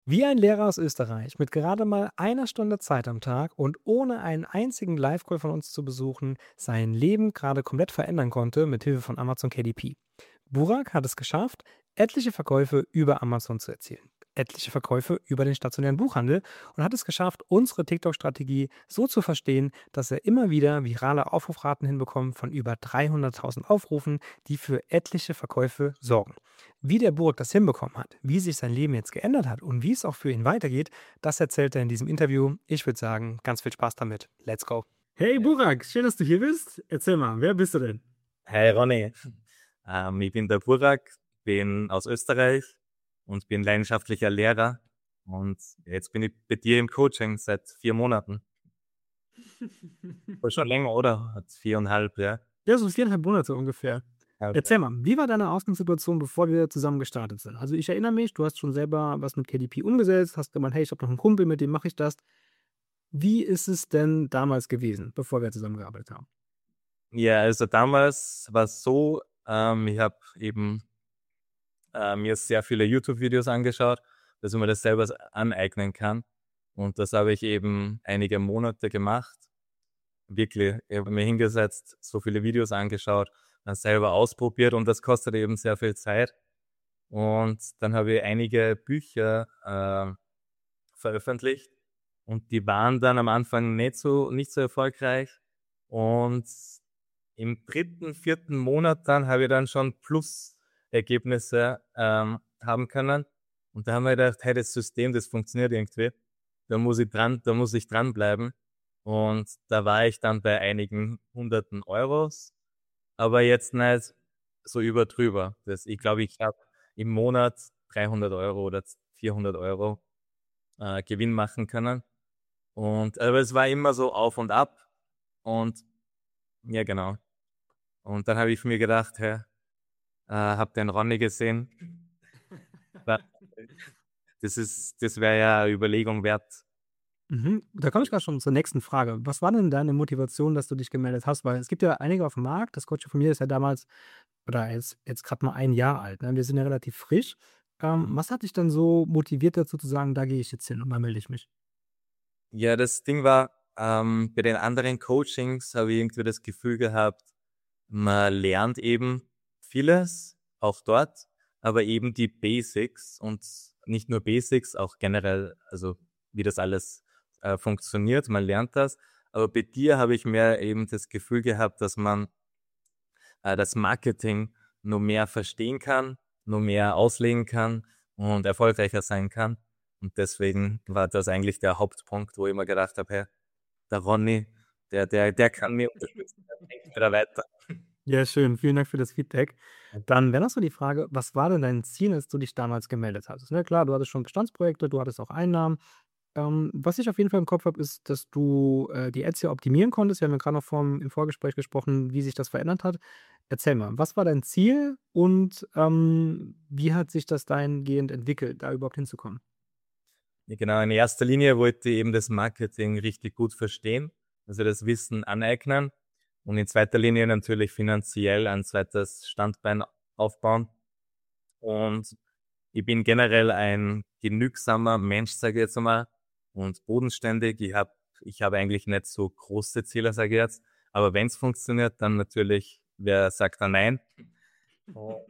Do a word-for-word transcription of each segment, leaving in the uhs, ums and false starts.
Wie ein Lehrer aus Österreich mit gerade mal einer Stunde Zeit am Tag und ohne einen einzigen Live-Call von uns zu besuchen, sein Leben gerade komplett verändern konnte mit Hilfe von Amazon K D P. Burak hat es geschafft, etliche Verkäufe über Amazon zu erzielen. Etliche Verkäufe über den stationären Buchhandel und hat es geschafft, unsere TikTok-Strategie so zu verstehen, dass er immer wieder virale Aufrufraten hinbekommt von über dreihunderttausend Aufrufen, die für etliche Verkäufe sorgen. Wie der Burg das hinbekommen hat, wie sich sein Leben jetzt geändert hat und wie es auch für ihn weitergeht, das erzählt er in diesem Interview. Ich würde sagen, ganz viel Spaß damit. Let's go. Hey Burak, schön, dass du hier bist. Erzähl mal, wer bist du denn? Hi Ronny, ähm, ich bin der Burak, bin aus Österreich und bin leidenschaftlicher Lehrer. Und jetzt bin ich bei dir im Coaching seit vier Monaten. War schon länger, oder? Hat viereinhalb, ja. Ja, so viereinhalb Monate ungefähr. Ja, okay. Erzähl mal, wie war deine Ausgangssituation, bevor wir zusammen gestartet sind? Also ich erinnere mich, du hast schon selber was mit K D P umgesetzt, hast gemeint, hey, ich habe noch einen Kumpel, mit dem mache ich das. Wie ist es denn damals gewesen, bevor wir zusammengearbeitet haben? Ja, also damals war es so, ähm, ich habe eben äh, mir sehr viele YouTube-Videos angeschaut, dass ich mir das selber aneignen kann. Und das habe ich eben einige Monate gemacht. Wirklich, ich habe mir hingesetzt, so viele Videos angeschaut, dann selber ausprobiert und das kostet eben sehr viel Zeit. Und dann habe ich einige Bücher äh, veröffentlicht und die waren dann am Anfang nicht so, nicht so erfolgreich. Und im dritten, vierten Monat dann habe ich dann schon Plus-Ergebnisse ähm, haben können. Und da haben wir gedacht, hey, das System, das funktioniert irgendwie. Da muss ich dran, da muss ich dranbleiben. Und da war ich dann bei einigen hunderten Euros, aber jetzt nicht so überdrüber. Das, ich glaube, ich habe im Monat dreihundert Euro oder vierhundert Euro äh, Gewinn machen können. Und aber es war immer so auf und ab. Und ja, genau. Und dann habe ich mir gedacht, hey, äh, hab den Ronny gesehen. Das ist, das wäre ja eine Überlegung wert. Mhm. Da komme ich gerade schon zur nächsten Frage. Was war denn deine Motivation, dass du dich gemeldet hast? Weil es gibt ja einige auf dem Markt. Das Coaching von mir ist ja damals oder er ist jetzt gerade mal ein Jahr alt, ne? Wir sind ja relativ frisch. Ähm, was hat dich dann so motiviert dazu zu sagen: „Da gehe ich jetzt hin und da melde ich mich?“ Ja, das Ding war, ähm, bei den anderen Coachings habe ich irgendwie das Gefühl gehabt, man lernt eben vieles, auch dort, aber eben die Basics und nicht nur Basics, auch generell, also wie das alles äh, funktioniert, man lernt das. Aber bei dir habe ich mehr eben das Gefühl gehabt, dass man äh, das Marketing nur mehr verstehen kann, nur mehr auslegen kann und erfolgreicher sein kann. Und deswegen war das eigentlich der Hauptpunkt, wo ich mir gedacht habe, hey, der Ronny, der, der, der kann mir unterstützen, der bringt mir da weiter. Ja, schön. Vielen Dank für das Feedback. Dann wäre noch so die Frage, was war denn dein Ziel, als du dich damals gemeldet hattest? Ne, klar, du hattest schon Bestandsprojekte, du hattest auch Einnahmen. Ähm, was ich auf jeden Fall im Kopf habe, ist, dass du, äh, die Ads ja optimieren konntest. Wir haben ja grad noch vorm im Vorgespräch gesprochen, wie sich das verändert hat. Erzähl mal, was war dein Ziel und, ähm, wie hat sich das dahingehend entwickelt, da überhaupt hinzukommen? Ja, genau, in erster Linie wollte ich eben das Marketing richtig gut verstehen, also das Wissen aneignen und in zweiter Linie natürlich finanziell ein zweites Standbein aufbauen. Und ich bin generell ein genügsamer Mensch, sage ich jetzt einmal, und bodenständig. Ich habe ich hab eigentlich nicht so große Ziele, sage ich jetzt. Aber wenn es funktioniert, dann natürlich, wer sagt dann nein? Oh.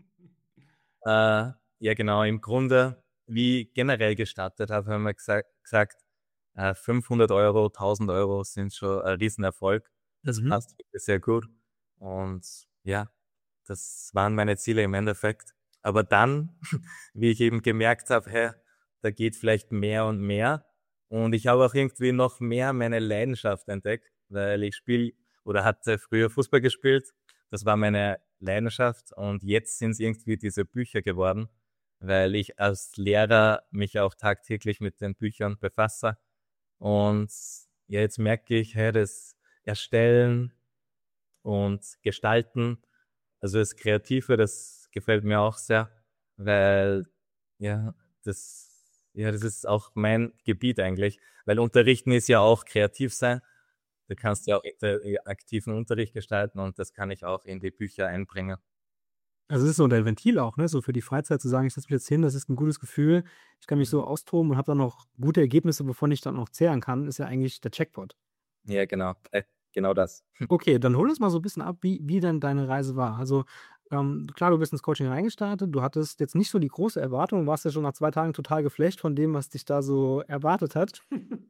Äh, ja, genau, im Grunde, wie generell gestartet habe, haben wir gesagt, gesagt äh, fünfhundert Euro, tausend Euro sind schon ein Riesenerfolg. Das Mhm. passt wirklich sehr gut. Und ja, das waren meine Ziele im Endeffekt. Aber dann, wie ich eben gemerkt habe, hey, da geht vielleicht mehr und mehr. Und ich habe auch irgendwie noch mehr meine Leidenschaft entdeckt, weil ich spiele oder hatte früher Fußball gespielt. Das war meine Leidenschaft. Und jetzt sind es irgendwie diese Bücher geworden, weil ich als Lehrer mich auch tagtäglich mit den Büchern befasse. Und ja, jetzt merke ich, hey, das Erstellen und Gestalten, also das Kreative, das gefällt mir auch sehr, weil ja, das, ja, das ist auch mein Gebiet eigentlich, weil Unterrichten ist ja auch kreativ sein. Du kannst ja auch interaktiven Unterricht gestalten und das kann ich auch in die Bücher einbringen. Also, es ist so dein Ventil auch, ne, so für die Freizeit zu sagen: „Ich setze mich jetzt hin, das ist 'n gutes Gefühl. Ich kann mich so austoben und habe dann noch gute Ergebnisse, wovon ich dann noch zehren kann“, ist ja eigentlich der Jackpot. Ja, genau. Äh, genau das. Okay, dann hol uns mal so 'n bisschen ab, wie wie denn deine Reise war. Also, ähm, klar, du bist ins Coaching reingestartet. Du hattest jetzt nicht so die große Erwartung, warst ja schon nach zwei Tagen total geflasht von dem, was dich da so erwartet hat.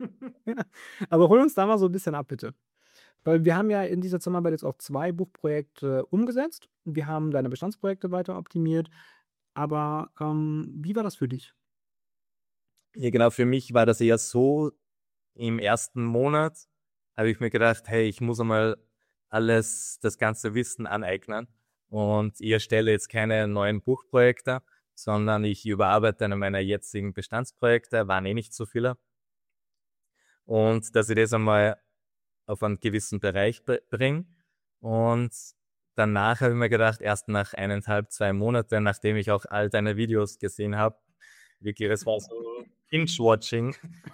Aber hol uns da mal so 'n bisschen ab, bitte. Weil wir haben ja in dieser Zusammenarbeit jetzt auch zwei Buchprojekte umgesetzt. Wir haben deine Bestandsprojekte weiter optimiert. Aber, ähm, wie war das für dich? Ja, genau, für mich war das eher so, im ersten Monat habe ich mir gedacht: „Hey, ich muss einmal alles das ganze Wissen aneignen und ich erstelle jetzt keine neuen Buchprojekte, sondern ich überarbeite eine meiner jetzigen Bestandsprojekte“, waren eh nicht so viele. Und dass ich das einmal auf einen gewissen Bereich b bringe. Und danach habe ich mir gedacht, erst nach eineinhalb, zwei Monate, nachdem ich auch all deine Videos gesehen habe, wirklich, das war so Binge-Watching.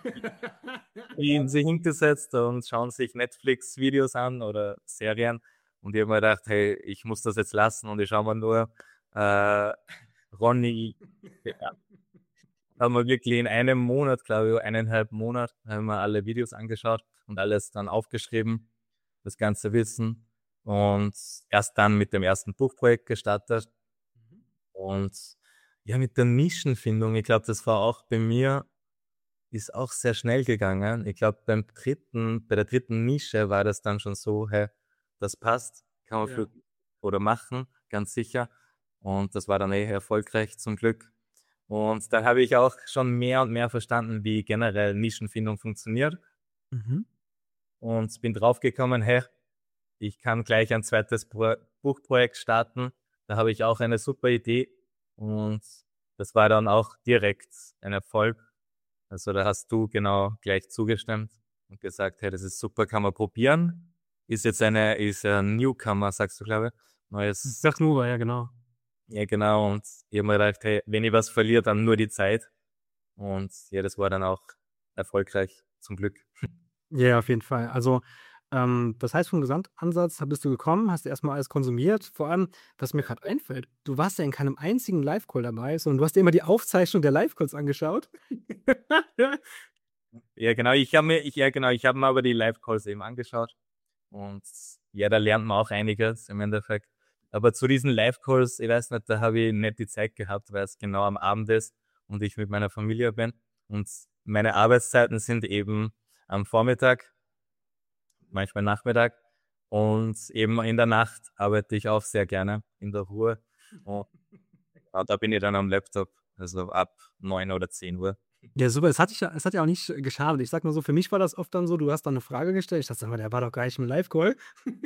Die sich hingesetzt und schauen sich Netflix-Videos an oder Serien. Und ich habe mir gedacht: „Hey, ich muss das jetzt lassen und ich schaue mir nur, äh, Ronny an.“ Haben wir wirklich in einem Monat, glaube ich, eineinhalb Monat, haben wir alle Videos angeschaut und alles dann aufgeschrieben, das ganze Wissen. Und erst dann mit dem ersten Buchprojekt gestartet. Und ja, mit der Nischenfindung, ich glaube, das war auch bei mir ist auch sehr schnell gegangen. Ich glaube, beim dritten bei der dritten Nische war das dann schon so: „Hey, das passt, kann man für Ja. oder machen, ganz sicher.“ Und das war dann eh erfolgreich zum Glück. Und dann habe ich auch schon mehr und mehr verstanden, wie generell Nischenfindung funktioniert Mhm. und bin draufgekommen: „Hey, ich kann gleich ein zweites Pro Buchprojekt starten.“ Da habe ich auch eine super Idee und das war dann auch direkt ein Erfolg. Also, da hast du genau gleich zugestimmt und gesagt: „Hey, das ist super, kann man probieren.“ Ist jetzt eine ist ein Newcomer, sagst du, glaube ich. Neues Sag nur, ja, genau. ja, genau. Und ich habe mir gedacht: „Hey, wenn ich was verliere, dann nur die Zeit.“ Und ja, das war dann auch erfolgreich, zum Glück. Ja, auf jeden Fall. Also, ähm, das heißt, vom Gesamtansatz da bist du gekommen, hast erst mal alles konsumiert. Vor allem, was mir grad einfällt, du warst ja in keinem einzigen Live-Call dabei, sondern du hast dir immer die Aufzeichnung der Live-Calls angeschaut. Ja, genau, ich habe mir ich ja genau, ich habe mir aber die Live-Calls eben angeschaut und ja, da lernt man auch einiges im Endeffekt. Aber zu diesen Live-Calls, ich weiß nicht, da habe ich nicht die Zeit gehabt, weil es genau am Abend ist und ich mit meiner Familie bin. Und meine Arbeitszeiten sind eben am Vormittag, manchmal Nachmittag und eben in der Nacht arbeite ich auch sehr gerne in der Ruhe. Und ja, da bin ich dann am Laptop, also ab neun oder zehn Uhr. Ja, super. Es hat dich ja es hat ja auch nicht geschadet. Ich sage nur so, für mich war das oft dann so, du hast dann 'ne Frage gestellt. Ich dachte: „Sag mal, der war doch gar nicht im Live-Call.“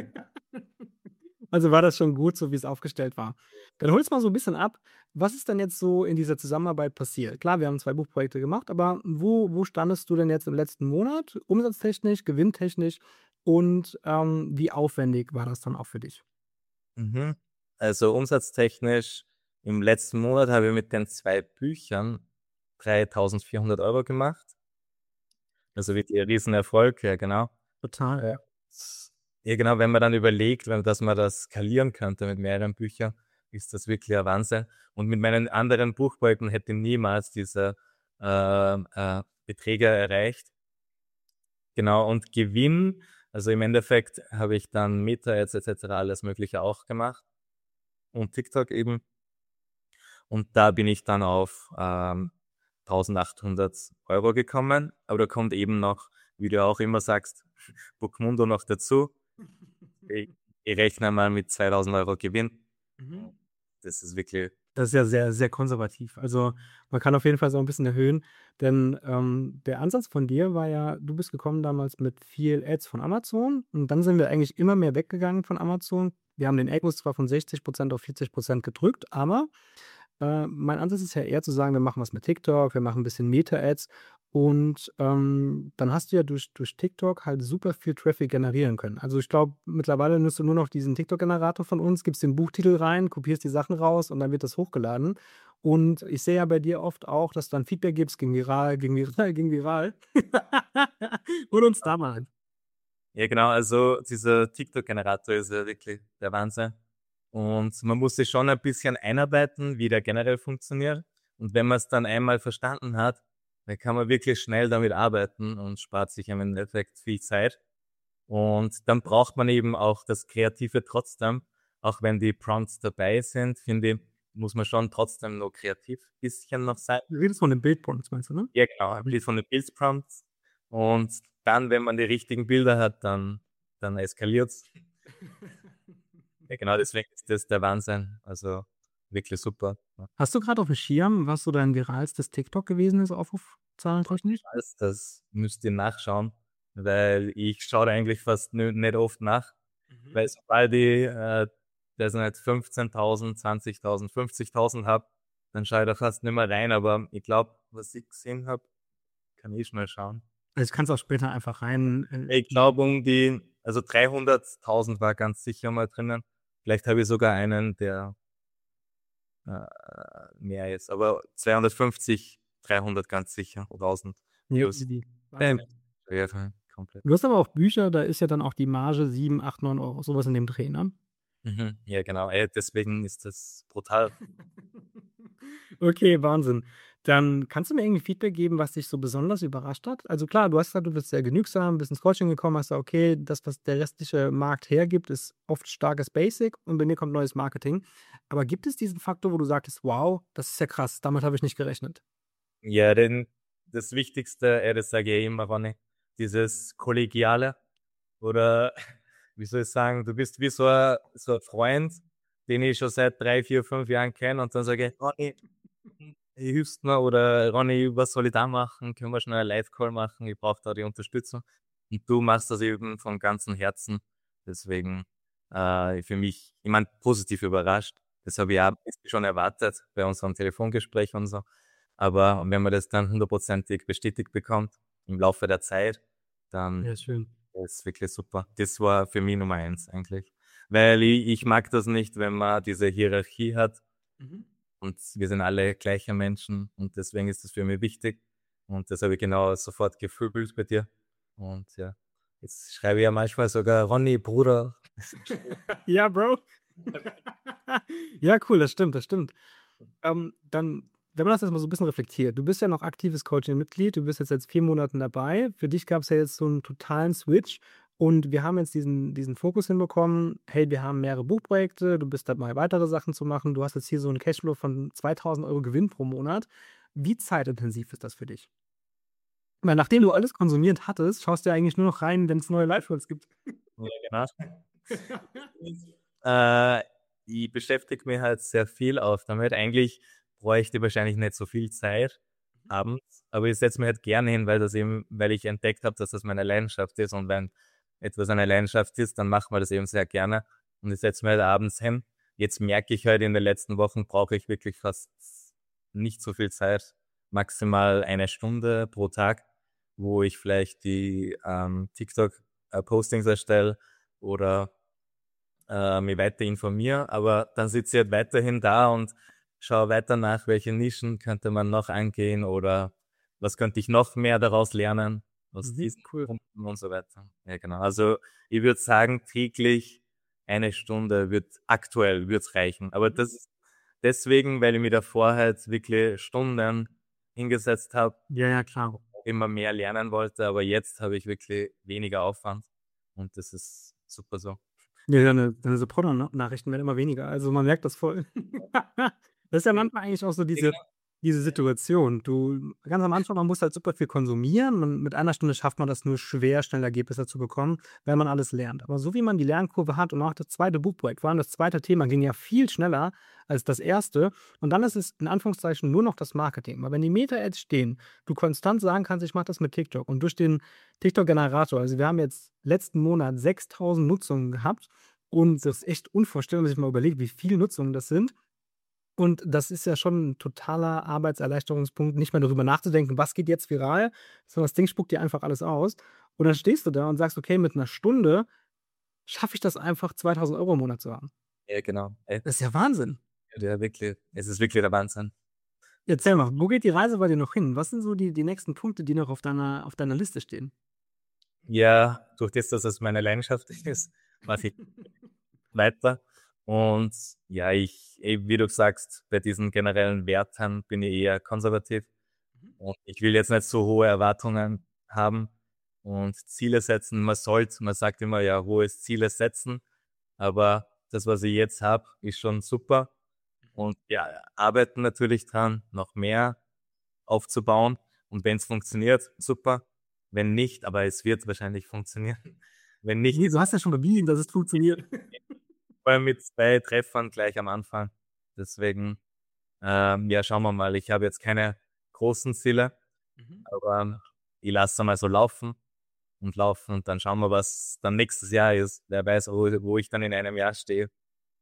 Also, war das schon gut, so wie's aufgestellt war. Dann hol uns mal so 'n bisschen ab. Was ist denn jetzt so in dieser Zusammenarbeit passiert? Klar, wir haben zwei Buchprojekte gemacht, aber wo wo standest du denn jetzt im letzten Monat umsatztechnisch, gewinntechnisch und, ähm, wie aufwendig war das dann auch für dich? Mhm. Also, umsatztechnisch im letzten Monat habe ich mit den zwei Büchern dreitausendvierhundert Euro gemacht. Also, wirklich ein Riesenerfolg, ja genau. Total, ja. Ja genau, wenn man dann überlegt, wenn dass man das skalieren könnte mit mehreren Büchern, ist das wirklich ein Wahnsinn. Und mit meinen anderen Buchprojekten hätte ich niemals diese, ähm, äh, Beträge erreicht. Genau, und Gewinn, also im Endeffekt habe ich dann Meta-Ads et cetera alles Mögliche auch gemacht und TikTok eben. Und da bin ich dann auf, ähm, tausendachthundert Euro gekommen, aber da kommt eben noch, wie du auch immer sagst, Bookmundo noch dazu. Ich ich rechne mal mit zweitausend Euro Gewinn. Mhm. Das ist wirklich Das ist ja sehr, sehr konservativ. Also, man kann auf jeden Fall so 'n bisschen erhöhen, denn, ähm, der Ansatz von dir war ja, du bist gekommen damals mit viel Ads von Amazon und dann sind wir eigentlich immer mehr weggegangen von Amazon. Wir haben den Ad-Kurs zwar von sechzig auf vierzig gedrückt, aber Äh, mein Ansatz ist ja eher zu sagen, wir machen was mit TikTok, wir machen 'n bisschen Meta-Ads und, ähm, dann hast du ja durch durch TikTok halt super viel Traffic generieren können. Also, ich glaube, mittlerweile nutzt du nur noch diesen TikTok-Generator von uns, gibst den Buchtitel rein, kopierst die Sachen raus und dann wird das hochgeladen. Und ich sehe ja bei dir oft auch, dass du dann Feedback gibst, ging viral, ging viral, ging viral. Hol uns da mal rein. ja genau, also dieser TikTok-Generator ist ja wirklich der Wahnsinn. Und man muss sich schon ein bisschen einarbeiten, wie der generell funktioniert. Und wenn man es dann einmal verstanden hat, dann kann man wirklich schnell damit arbeiten und spart sich im Endeffekt viel Zeit. Und dann braucht man eben auch das Kreative trotzdem, auch wenn die Prompts dabei sind, finde ich, muss man schon trotzdem noch kreativ ein bisschen noch sein. Du redest von den Bildprompts, meinst du, ne? Ja, genau, ein Bild von den Bildprompts. Und dann, wenn man die richtigen Bilder hat, dann, dann eskaliert's. Ja, genau, deswegen ist das der Wahnsinn. Also wirklich super. Ja. Hast du gerade auf dem Schirm, was so dein viralstes TikTok gewesen ist, aufrufzahlentechnisch? Das, das müsst ihr nachschauen, weil ich schaue da eigentlich fast nö- nicht oft nach, Mhm. weil sobald ich, äh, das nicht fünfzehntausend, zwanzigtausend, fünfzigtausend habe, dann schaue ich da fast nicht mehr rein, aber ich glaube, was ich gesehen habe, kann ich schnell schauen. Also, du kannst auch später einfach rein, äh Ich glaube, um die, also dreihunderttausend war ganz sicher mal drinnen. Vielleicht habe ich sogar einen, der äh, mehr ist, aber zweihundertfünfzig, dreihundert ganz sicher, tausend ja, plus. die Ähm, Wahnsinn. ja, komplett. Du hast aber auch Bücher, da ist ja dann auch die Marge sieben, acht, neun Euro, so was in dem Dreh, ne? Mhm. Ja, genau. Ey, deswegen ist das brutal. Okay, Wahnsinn. Dann kannst du mir irgendwie Feedback geben, was dich so besonders überrascht hat? Also klar, du hast gesagt, du bist sehr genügsam, bist ins Coaching gekommen, hast gesagt, okay, das, was der restliche Markt hergibt, ist oft starkes Basic und bei mir kommt neues Marketing. Aber gibt es diesen Faktor, wo du sagtest, wow, das ist ja krass, damit habe ich nicht gerechnet? Ja, denn das Wichtigste, ey, das sage ich eh immer, Ronny, dieses Kollegiale oder wie soll ich sagen, du bist wie so ein, so ein Freund, den ich schon seit drei, vier, fünf Jahren kenne und dann sage ich, Ronny, hilfst mir oder Ronny, was soll ich da machen? Können wir schnell einen Live-Call machen? Ich brauche da die Unterstützung. Und du machst das eben von ganzem Herzen. Deswegen äh, für mich, ich meine, positiv überrascht. Das habe ich auch schon erwartet bei unserem Telefongespräch und so. Aber wenn man das dann hundertprozentig bestätigt bekommt im Laufe der Zeit, dann Ja, schön. ist es wirklich super. Das war für mich Nummer eins eigentlich. Weil ich, ich mag das nicht, wenn man diese Hierarchie hat Mhm. und wir sind alle gleiche Menschen und deswegen ist das für mich wichtig. Und das habe ich genau sofort gefühlt bei dir. Und ja, jetzt schreibe ich ja manchmal sogar Ronny, Bruder. Ja, Bro. Ja, cool, das stimmt, das stimmt. Ähm, dann, wenn man das jetzt mal so ein bisschen reflektiert, du bist ja noch aktives Coaching-Mitglied, du bist jetzt seit vier Monaten dabei. Für dich gab es ja jetzt so einen totalen Switch und wir haben jetzt diesen diesen Fokus hinbekommen: „Hey, wir haben mehrere Buchprojekte, du bist dabei, weitere Sachen zu machen. Du hast jetzt hier so 'n Cashflow von zweitausend Euro Gewinn pro Monat.“ Wie zeitintensiv ist das für dich? Weil nachdem du alles konsumiert hattest, schaust du ja eigentlich nur noch rein, wenn es neue Live-Reels gibt. Ja, genau. Äh, ich beschäftige mich halt sehr viel auf damit. Eigentlich bräuchte ich wahrscheinlich nicht so viel Zeit abends, aber ich setze mich halt gerne hin, weil das eben, weil ich entdeckt habe, dass das meine Leidenschaft ist und wenn etwas eine Leidenschaft ist, dann macht man das eben sehr gerne und ich setze mich halt abends hin. Jetzt merke ich halt, in den letzten Wochen brauche ich wirklich fast nicht so viel Zeit, maximal eine Stunde pro Tag, wo ich vielleicht die ähm, TikTok-Postings erstelle oder äh, mich weiter informiere, aber dann sitze ich halt weiterhin da und schaue weiter nach, welche Nischen könnte man noch angehen oder was könnte ich noch mehr daraus lernen aus Mhm, diesen cool. Punkten und so weiter. Ja, genau. Also ich würde sagen, täglich eine Stunde wird aktuell wird's reichen. Aber das ist deswegen, weil ich mir davor halt wirklich Stunden hingesetzt habe, Ja, ja, klar. immer mehr lernen wollte, aber jetzt habe ich wirklich weniger Aufwand und das ist super so. Ja, deine deine Supporter-Nachrichten werden immer weniger. Also, man merkt das voll. Das ist ja manchmal eigentlich auch so diese diese Situation. Du ganz am Anfang, man muss halt super viel konsumieren. Man mit einer Stunde schafft man das nur schwer, schnell Ergebnisse zu bekommen, weil man alles lernt. Aber so wie man die Lernkurve hat und auch das zweite Buchprojekt, vor allem das zweite Thema ging ja viel schneller als das erste. Und dann ist es in Anführungszeichen nur noch das Marketing. Aber wenn die Meta-Ads stehen, du konstant sagen kannst: „Ich mache das mit TikTok“ und durch den TikTok-Generator, also, wir haben jetzt letzten Monat sechstausend Nutzungen gehabt und das ist echt unvorstellbar, wenn man sich mal überlegt, wie viele Nutzungen das sind. Und das ist ja schon 'n totaler Arbeitserleichterungspunkt, nicht mehr darüber nachzudenken: „Was geht jetzt viral?“, sondern das Ding spuckt dir einfach alles aus. Und dann stehst du da und sagst: „Okay, mit 'ner Stunde schaffe ich das einfach, zweitausend Euro im Monat zu haben.“ Ja, genau. Ey, Das ist ja Wahnsinn. ja, wirklich. Es ist wirklich der Wahnsinn. Erzähl mal, wo geht die Reise bei dir noch hin? Was sind so die die nächsten Punkte, die noch auf deiner auf deiner Liste stehen? Ja, durch das, dass es meine Leidenschaft ist, mache ich weiter. Und ja, ich, eh, wie du sagst, bei diesen generellen Werten bin ich eher konservativ. Und ich will jetzt nicht so hohe Erwartungen haben und Ziele setzen. Man sollte, man sagt immer, ja, hohes Ziele setzen, aber das, was ich jetzt habe, ist schon super. Und ja, arbeiten natürlich dran, noch mehr aufzubauen. Und wenn es funktioniert, super. Wenn nicht, aber es wird wahrscheinlich funktionieren. Wenn nicht, Nee, du hast ja schon bewiesen, dass es funktioniert. vor allem mit zwei Treffern gleich am Anfang. Deswegen, ähm, ja, schauen wir mal. Ich habe jetzt keine großen Ziele, Mhm. aber ich lasse mal so laufen und laufen und dann schauen wir, was dann nächstes Jahr ist. Wer weiß, wo, wo ich dann in einem Jahr stehe.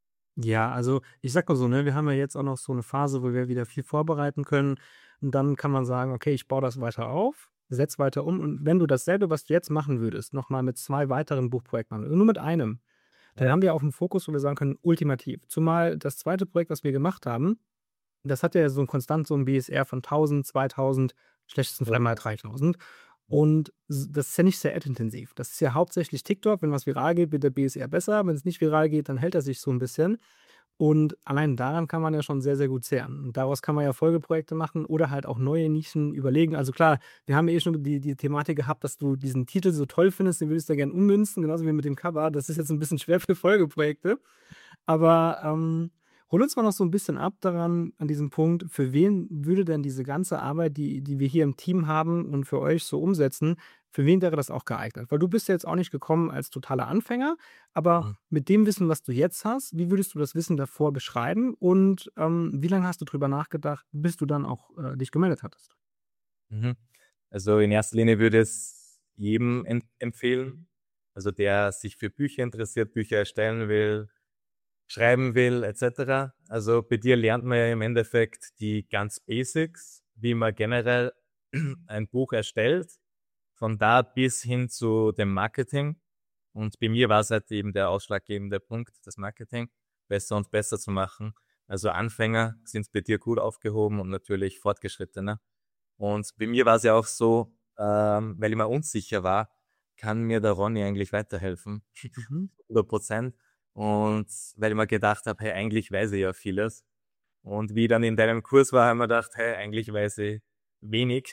Ja, also ich sag mal so, ne, wir haben ja jetzt auch noch so eine Phase, wo wir wieder viel vorbereiten können. Und dann kann man sagen, okay, ich baue das weiter auf, setz weiter um. Und wenn du dasselbe, was du jetzt machen würdest, noch mal mit zwei weiteren Buchprojekten machen, nur mit einem, dann haben wir auch einen Fokus, wo wir sagen können, ultimativ. Zumal das zweite Projekt, was wir gemacht haben, das hat ja so 'n konstant so 'n B S R von tausend, zweitausend, schlechtesten Fall mal dreitausend. Und s das ist ja nicht sehr ad-intensiv. Das ist ja hauptsächlich TikTok. Wenn was viral geht, wird der B S R besser. Wenn es nicht viral geht, dann hält er sich so 'n bisschen. Und allein daran kann man ja schon sehr, sehr gut zehren. Und daraus kann man ja Folgeprojekte machen oder halt auch neue Nischen überlegen. Also klar, wir haben ja eh schon die die Thematik gehabt, dass du diesen Titel so toll findest, den würdest du ja gern ummünzen, genauso wie mit dem Cover. Das ist jetzt 'n bisschen schwer für Folgeprojekte. Aber, ähm, hol uns mal noch so ein bisschen ab daran an diesem Punkt, für wen würde denn diese ganze Arbeit, die die wir hier im Team haben und für euch so umsetzen, für wen wäre das auch geeignet? Weil du bist ja jetzt auch nicht gekommen als totaler Anfänger, aber Mhm. mit dem Wissen, was du jetzt hast, wie würdest du das Wissen davor beschreiben und, ähm, wie lange hast du drüber nachgedacht, bis du dann auch, äh, dich gemeldet hattest? Mhm. Also in erster Linie würde es jedem em empfehlen, also der sich für Bücher interessiert, Bücher erstellen will, schreiben will, et cetera. Also bei dir lernt man ja im Endeffekt die ganz Basics, wie man generell ein Buch erstellt, von da bis hin zu dem Marketing. Und bei mir war es halt eben der ausschlaggebende Punkt, das Marketing besser und besser zu machen. Also Anfänger sind bei dir gut aufgehoben und natürlich Fortgeschrittene. Und bei mir war es ja auch so, ähm, weil ich mir unsicher war, kann mir der Ronny eigentlich weiterhelfen? Mhm. hundert Prozent. Und weil ich mir gedacht habe, hey, eigentlich weiß ich ja vieles. Und wie ich dann in deinem Kurs war, habe ich mir gedacht, hey, eigentlich weiß ich wenig.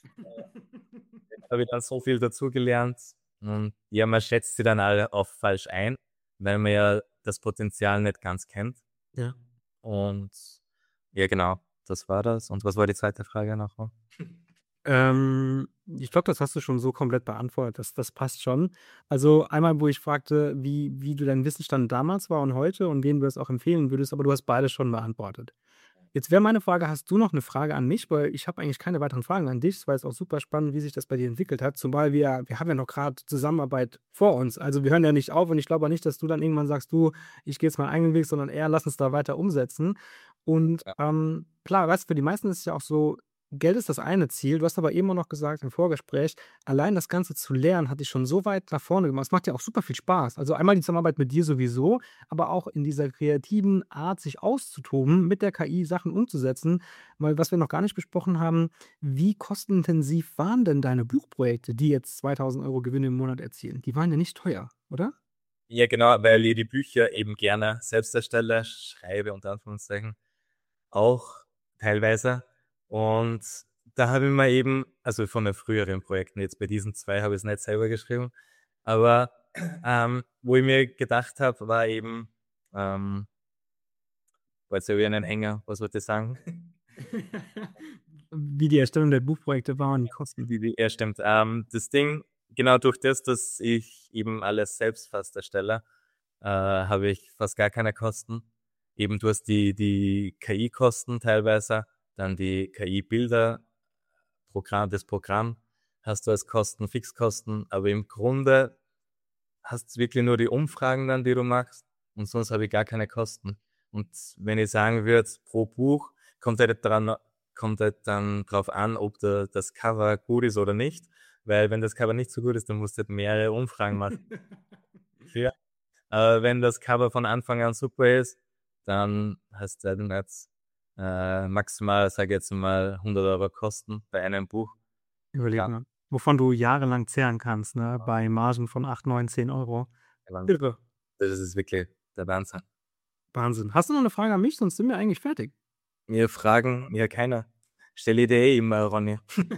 Habe ich dann so viel dazugelernt. Und ja, man schätzt sie dann alle auch falsch ein, weil man ja das Potenzial nicht ganz kennt. Ja. Und ja, genau, das war das. Und was war die zweite Frage nochmal? Ähm, ich glaube, das hast du schon so komplett beantwortet. Das das passt schon. Also, einmal, wo ich fragte, wie wie du dein Wissensstand damals war und heute und wen du das auch empfehlen würdest, aber du hast beides schon beantwortet. Jetzt wäre meine Frage, hast du noch eine Frage an mich? Weil ich habe eigentlich keine weiteren Fragen an dich. Es war jetzt auch super spannend, wie sich das bei dir entwickelt hat, zumal wir wir haben ja noch gerade Zusammenarbeit vor uns. Also, wir hören ja nicht auf und ich glaube auch nicht, dass du dann irgendwann sagst: „Du, ich gehe jetzt meinen eigenen Weg“, sondern eher: „Lass uns da weiter umsetzen.“ Und, Ja. ähm, klar, weißt du, für die meisten ist es ja auch so, Geld ist das eine Ziel. Du hast aber eben auch noch gesagt im Vorgespräch, allein das Ganze zu lernen, hat dich schon so weit nach vorne gemacht. Es macht ja auch super viel Spaß. Also, einmal die Zusammenarbeit mit dir sowieso, aber auch in dieser kreativen Art, sich auszutoben, mit der K I Sachen umzusetzen. Weil was wir noch gar nicht besprochen haben, wie kostenintensiv waren denn deine Buchprojekte, die jetzt zweitausend Euro Gewinn im Monat erzielen? Die waren ja nicht teuer, oder? Ja, genau, weil ich die Bücher eben gerne selbst erstelle, schreibe unter Anführungszeichen auch teilweise. Und da habe ich mir eben, also von den früheren Projekten, jetzt bei diesen zwei habe ich es nicht selber geschrieben, aber ähm, wo ich mir gedacht habe, war eben, ähm, war jetzt habe ich einen Hänger, was wollte ich sagen? Wie die Erstellung der Buchprojekte war und die Kosten. Die, die, ja, stimmt. Ähm, das Ding, genau durch das, dass ich eben alles selbst fast erstelle, äh, habe ich fast gar keine Kosten. Eben du hast die, die K I-Kosten teilweise, dann die K I-Bilder, Programm, das Programm hast du als Kosten, Fixkosten, aber im Grunde hast du wirklich nur die Umfragen dann, die du machst und sonst habe ich gar keine Kosten. Und wenn ich sagen würde, pro Buch kommt halt dran, kommt halt dann drauf an, ob der, das Cover gut ist oder nicht, weil wenn das Cover nicht so gut ist, dann musst du halt mehrere Umfragen machen. Ja. Aber wenn das Cover von Anfang an super ist, dann hast du halt jetzt äh, maximal, sage ich jetzt mal, hundert Euro Kosten bei einem Buch. Überleg Ja, mal, wovon du jahrelang zehren kannst, ne, bei Margen von acht, neun, zehn Euro. aber Irre. das ist wirklich der Wahnsinn. Wahnsinn. Hast du noch eine Frage an mich? Sonst sind wir eigentlich fertig. Mir fragen mir keiner. Stelle dir eh immer, Ronny.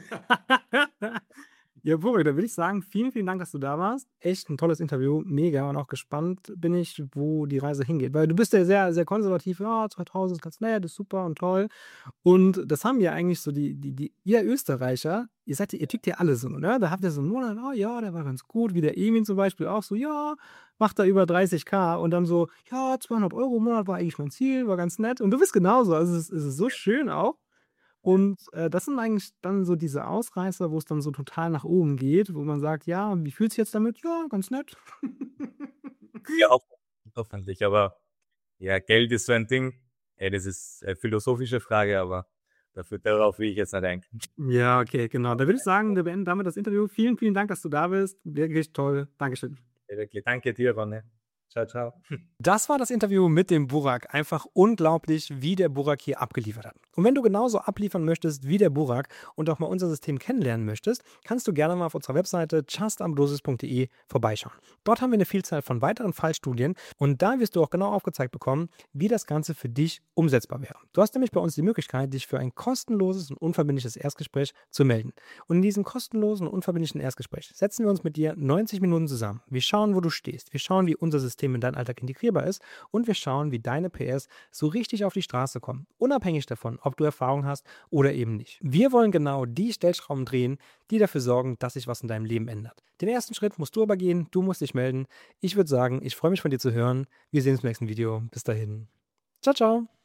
Ja, Burak, dann würde ich sagen, vielen, vielen Dank, dass du da warst. Echt ein tolles Interview, mega und auch gespannt bin ich, wo die Reise hingeht. Weil du bist ja sehr, sehr konservativ, ja, zweitausend ist ganz nett, ist super und toll. Und das haben ja eigentlich so die die die ihr Österreicher, ihr seid ja ihr tickt ja alle so, ne? Da habt ihr so 'n Monat: „Oh ja, der war ganz gut“, wie der Emin zum Beispiel auch so: „Ja, macht da über dreißigtausend“ und dann so: „Ja, zweihundert Euro im Monat war eigentlich mein Ziel, war ganz nett.“ Und du bist genauso. Also, es ist es ist so schön auch. Und, äh, das sind eigentlich dann so diese Ausreißer, wo es dann so total nach oben geht, wo man sagt: „Ja, wie fühlst du dich jetzt damit?“ „Ja, ganz nett.“ Ja, hoff hoffentlich, aber ja, Geld ist so ein Ding. Ey, das ist eine philosophische Frage, aber dafür darauf will ich jetzt nicht eingehen. Ja, okay, genau. Da würde ich sagen, wir beenden damit das Interview. Vielen, vielen Dank, dass du da bist. Wirklich toll. Dankeschön. Ja, wirklich. Danke dir, Ronny. Ciao, ciao. Das war das Interview mit dem Burak. Einfach unglaublich, wie der Burak hier abgeliefert hat. Und wenn du genauso abliefern möchtest wie der Burak und auch mal unser System kennenlernen möchtest, kannst du gerne mal auf unserer Webseite just ambrosis punkt de vorbeischauen. Dort haben wir eine Vielzahl von weiteren Fallstudien und da wirst du auch genau aufgezeigt bekommen, wie das Ganze für dich umsetzbar wäre. Du hast nämlich bei uns die Möglichkeit, dich für ein kostenloses und unverbindliches Erstgespräch zu melden. Und in diesem kostenlosen und unverbindlichen Erstgespräch setzen wir uns mit dir neunzig Minuten zusammen. Wir schauen, wo du stehst. Wir schauen, wie unser System in deinen Alltag integrierbar ist und wir schauen, wie deine P S so richtig auf die Straße kommen, unabhängig davon, ob du Erfahrung hast oder eben nicht. Wir wollen genau die Stellschrauben drehen, die dafür sorgen, dass sich was in deinem Leben ändert. Den ersten Schritt musst du aber gehen, du musst dich melden. Ich würde sagen, ich freue mich von dir zu hören. Wir sehen uns im nächsten Video. Bis dahin. Ciao, ciao.